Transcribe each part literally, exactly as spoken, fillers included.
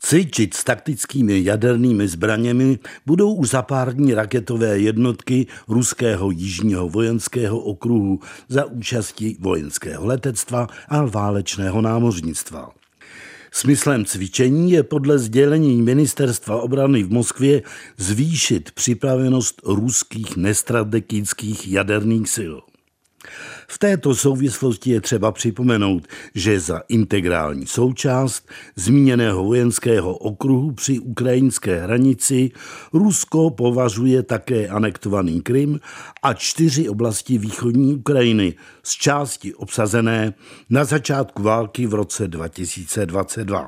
Cvičit s taktickými jadernými zbraněmi budou už za pár dní raketové jednotky ruského jižního vojenského okruhu za účasti vojenského letectva a válečného námořnictva. Smyslem cvičení je podle sdělení Ministerstva obrany v Moskvě zvýšit připravenost ruských nestrategických jaderných sil. V této souvislosti je třeba připomenout, že za integrální součást zmíněného vojenského okruhu při ukrajinské hranici Rusko považuje také anektovaný Krym a čtyři oblasti východní Ukrajiny z části obsazené na začátku války v roce dva tisíce dvacet dva.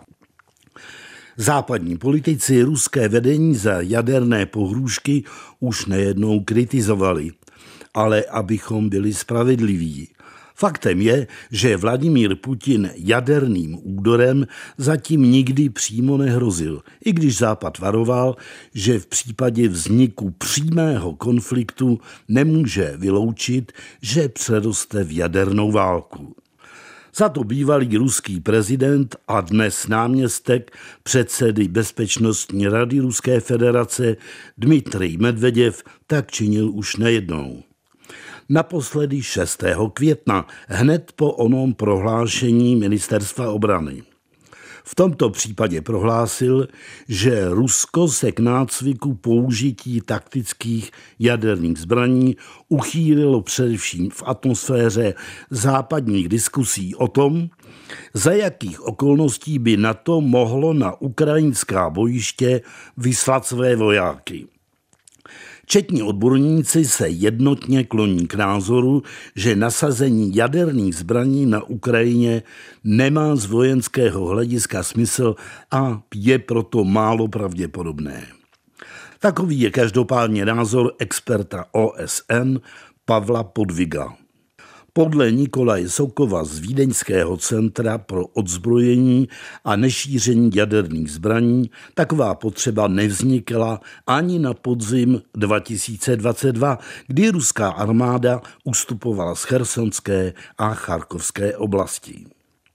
Západní politici ruské vedení za jaderné pohrůžky už nejednou kritizovali. Ale abychom byli spravedliví. Faktem je, že Vladimír Putin jaderným úderem zatím nikdy přímo nehrozil, i když Západ varoval, že v případě vzniku přímého konfliktu nemůže vyloučit, že přeroste v jadernou válku. Za to bývalý ruský prezident a dnes náměstek předsedy Bezpečnostní rady Ruské federace Dmitrij Medveděv tak činil už nejednou. Naposledy šestého května, hned po onom prohlášení Ministerstva obrany. V tomto případě prohlásil, že Rusko se k nácviku použití taktických jaderných zbraní uchýlilo především v atmosféře západních diskusí o tom, za jakých okolností by NATO mohlo na ukrajinská bojiště vyslat své vojáky. Četní odborníci se jednotně kloní k názoru, že nasazení jaderných zbraní na Ukrajině nemá z vojenského hlediska smysl a je proto málo pravděpodobné. Takový je každopádně názor experta O S N Pavla Podviga. Podle Nikolaje Sokova z Vídeňského centra pro odzbrojení a nešíření jaderných zbraní taková potřeba nevznikla ani na podzim dva tisíce dvacet dva, kdy ruská armáda ustupovala z Chersonské a Charkovské oblasti.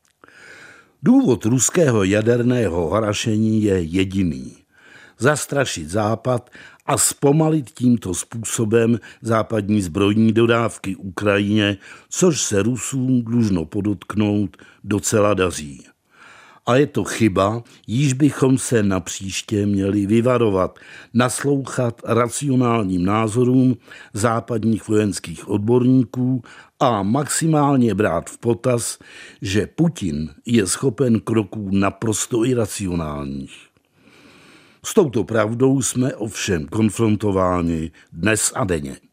Důvod ruského jaderného harašení je jediný. Zastrašit Západ a zpomalit tímto způsobem západní zbrojní dodávky Ukrajině, což se Rusům dlužno podotknout docela daří. A je to chyba, jíž bychom se napříště měli vyvarovat, naslouchat racionálním názorům západních vojenských odborníků a maximálně brát v potaz, že Putin je schopen kroků naprosto iracionálních. S touto pravdou jsme ovšem konfrontováni dnes a denně.